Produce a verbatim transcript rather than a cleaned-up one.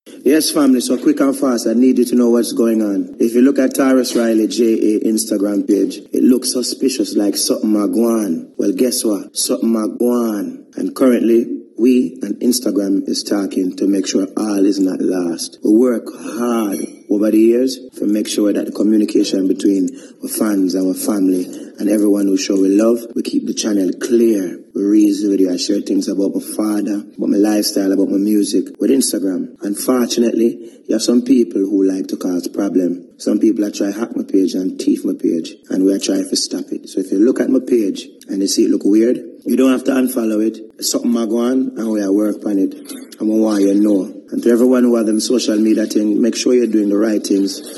Yes, family, so quick and fast, I need you to know what's going on. If you look at Tarrus Riley J A Instagram page, it looks suspicious like something a go on. Well, guess what? Something a go on. And currently, we and Instagram is talking to make sure all is not lost. We work hard over the years to make sure that the communication between our fans and our family and everyone who show we love, we keep the channel clear. We raise the video, I share things about my father, about my lifestyle, about my music with Instagram. Unfortunately, you have some people who like to cause problem. Some people are trying to hack my page and thief my page, and we are trying to stop it. So if you look at my page and you see it look weird, you don't have to unfollow it. Something I go on and we are work on it. And I want you to know. And to everyone who have them social media thing, make sure you're doing the right things.